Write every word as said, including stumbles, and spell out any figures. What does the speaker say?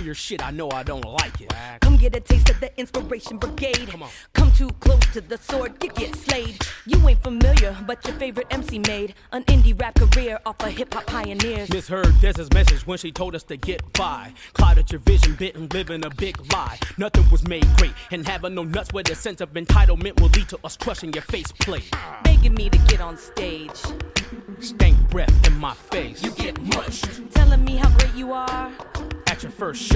your shit, I know I don't like it. Come get a taste of the Inspiration Brigade. Come on. Come too close to the sword, you get slayed. You ain't familiar, but your favorite M C made an indie rap career off of hip-hop pioneers. Misheard Dez's message when she told us to get by. Clouded your vision, bit and living a big lie. Nothing was made great, and having no nuts where the sense of entitlement will lead to us crushing your faceplate. Begging me to get on stage. Stank breath in my face. You get mushed. Telling me how great you are. At your first show.